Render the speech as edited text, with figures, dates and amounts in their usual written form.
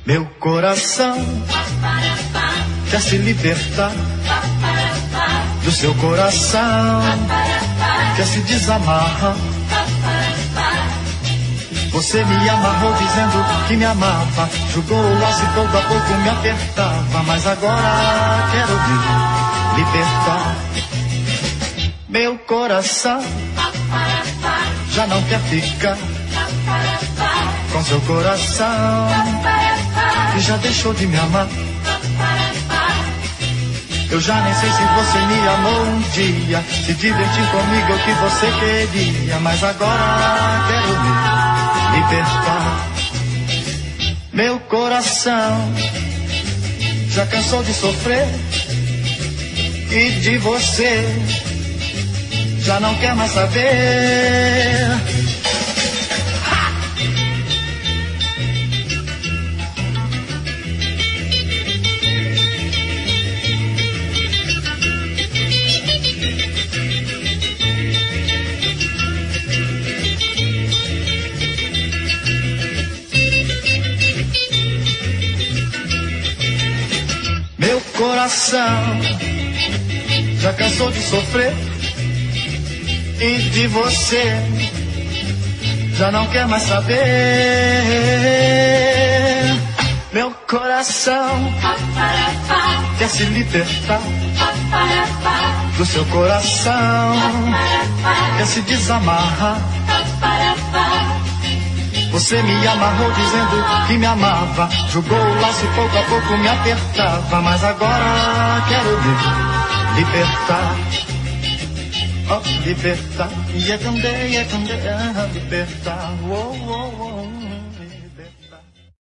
Meu coração quer se libertar do seu coração, quer se desamarrar. Você me amarrou dizendo que me amava, jogou o laço e pouco a pouco me apertava, mas agora quero me libertar. Meu coração já não quer ficar com seu coração, que já deixou de me amar. Eu já nem sei se você me amou um dia, se divertir comigo é o que você queria, mas agora quero me libertar. Meu coração já cansou de sofrer e de você já não quer mais saber. Meu coração já cansou de sofrer e de você já não quer mais saber. Meu coração quer se libertar do seu coração, quer se desamarrar. Você me amarrou dizendo que me amava, jogou o laço e pouco a pouco me apertava, mas agora quero me libertar. Oh, libertar, libertar, oh, oh, oh.